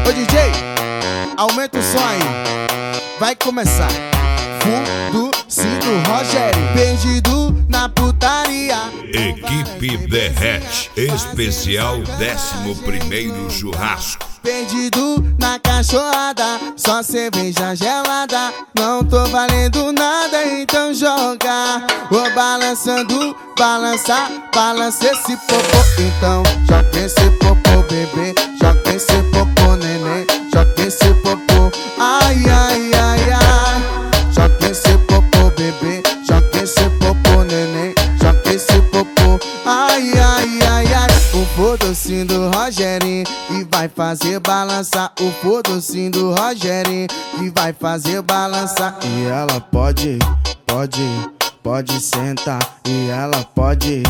Ô DJ, aumenta o som aí. Vai começar. Fundo, do Rogério, perdido na putaria. Equipe Derrete, especial 11º churrasco. Perdido na cachorrada, só cerveja gelada. Não tô valendo nada, então joga. Vou balançando, balança, balança esse popô. Então joga esse popô, bebê. Joga esse popô, neném. Joga esse popô, ai, ai, ai, ai. Joga esse popô, bebê. Joga esse popô, neném. Joga esse popô, ai, ai, ai, ai. O fodocinho do Rogerinho que vai fazer balançar. O fodocinho do Rogerinho que vai fazer balançar. E ela pode sentar. E ela pode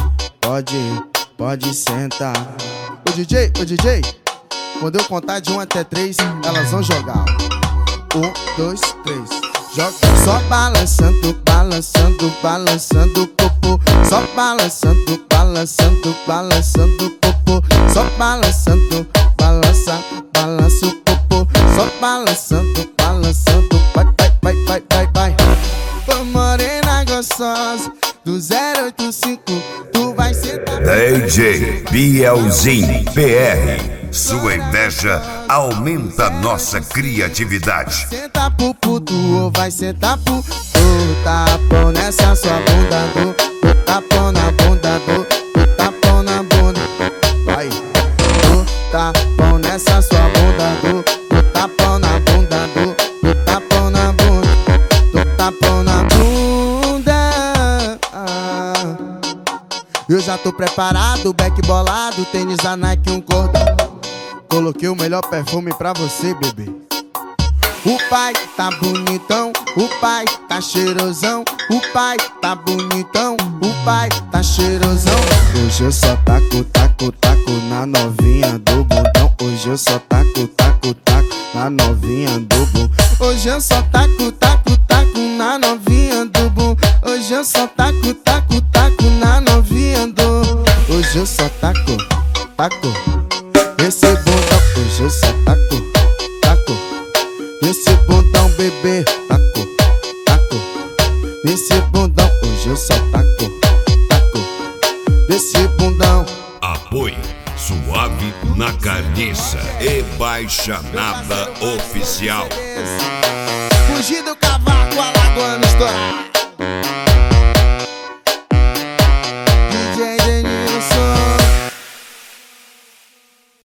sentar. Ô DJ, quando eu contar de 1 até 3, elas vão jogar. 1, 2, 3. Joga só balançando, balançando, balançando o popô. Só balançando, balançando, balançando o popô. Só balançando, balança, balança o popô. Só balançando, balançando, vai, vai, vai, vai, vai, vai. Ô morena gostosa do 085, tu vai sentar. DJ Bielzinho PR. Sua inveja aumenta nossa criatividade. Senta pro puto ou vai sentar pro tapão nessa sua bunda do tapão na bunda do tapão na bunda. Vai, tapão nessa sua bunda do tapão na bunda do tapão na bunda do tapão na bunda. Eu já tô preparado, back bolado, tênis da Nike, um cordão. Coloquei o melhor perfume pra você, bebê. O pai tá bonitão, o pai tá cheirosão. O pai tá bonitão, o pai tá cheirosão. Hoje eu só taco, taco, taco na novinha do bundão. Hoje eu só taco, taco, taco na novinha do bundão. Hoje eu só taco, taco, taco na novinha do bundão. Hoje eu só taco, taco, taco na novinha do. Hoje eu só taco, taco esse bundão. Hoje eu só taco, taco esse bundão, bebê. Taco, taco esse bundão. Hoje eu só taco, taco esse bundão. Apoio Suave na Carniça e Baixa Nada Oficial. Fugir do cavaco, alagoano estourar.